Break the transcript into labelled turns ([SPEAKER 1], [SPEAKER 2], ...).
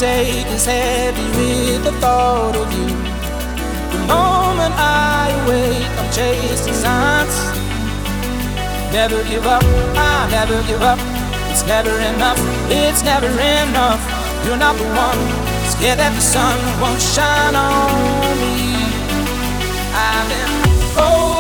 [SPEAKER 1] take is heavy with the thought of you. The moment I wake, I'm chasing signs. Never give up, I never give up. It's never enough, it's never enough. You're not the one, scared that the sun won't shine on me. I've been